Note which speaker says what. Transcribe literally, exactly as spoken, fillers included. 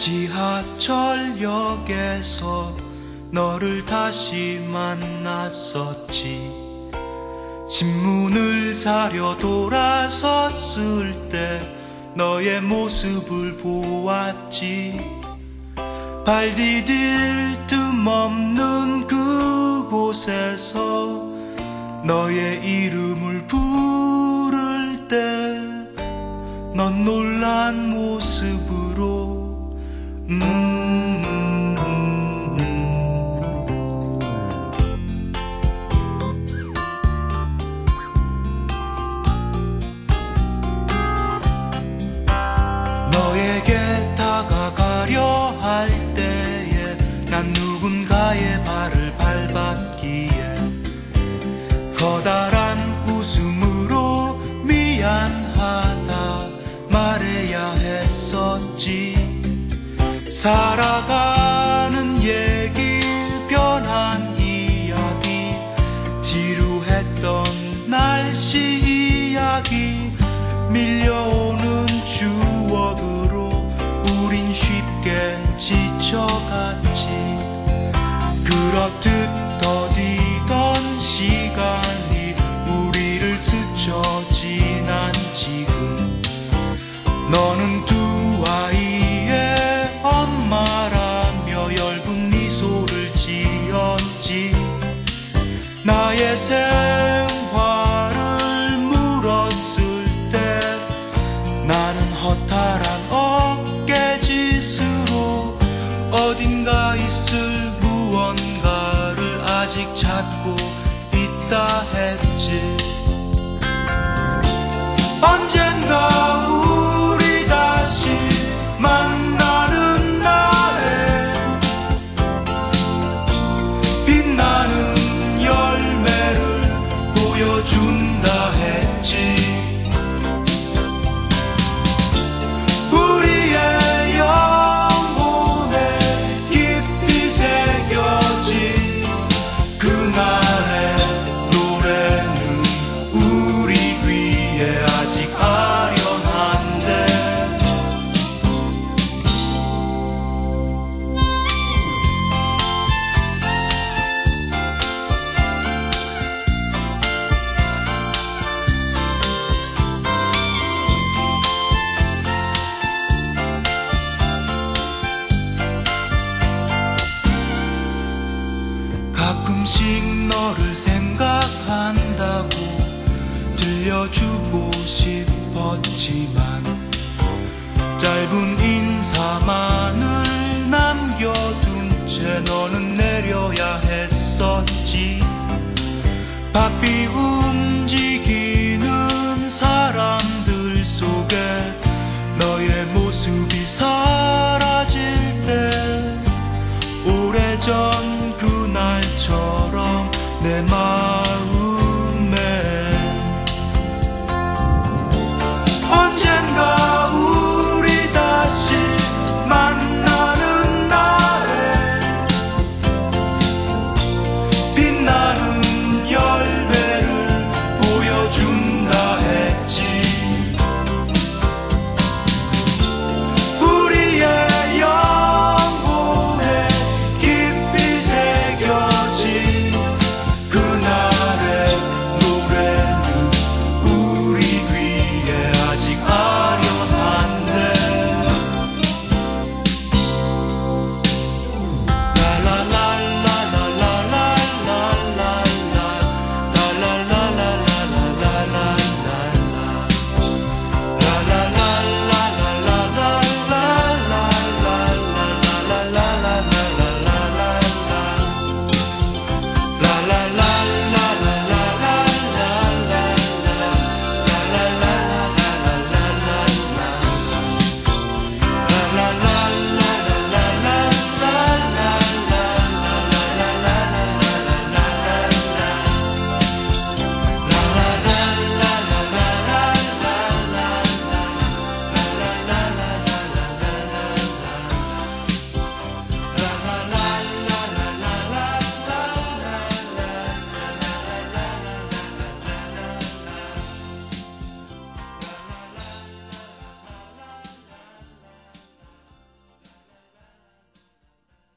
Speaker 1: 지하철역에서 너를 다시 만났었지. 신문을 사려 돌아섰을 때 너의 모습을 보았지. 발 디딜 틈 없는 그곳에서 너의 이름을 부를 때 넌 놀란 모습으로 음, 음, 음. 너에게 다가가려 할 때에 난 누군가의 발을 밟았기에 커다란 웃음으로 미안하다 말해야 했었지. 살아가는 얘기, 변한 이야기, 지루했던 날씨 이야기, 밀려오는 추억으로 우린 쉽게 지쳐갔지. 그렇듯 더디던 시간이 우리를 스쳐 지난 지금 너는 두 아이의 엄마라며 엷은 미소를 지었지. 나의 생활을 물었을 때 나는 허탈한 어깨짓으로 어딘가 있을 무언가를 아직 찾고 있다 했지. 언젠가 우리 다시 만나는 날에 빛나는 열매를 보여준다 했지. 우리의 영혼에 깊이 새겨진 그날의 노래는 우리 귀에 아직 아련한데 가끔씩 너를 생각한다고 들려주고 싶었지만 짧은 인사만을 남겨둔 채 너는 내려야 했었지. 바삐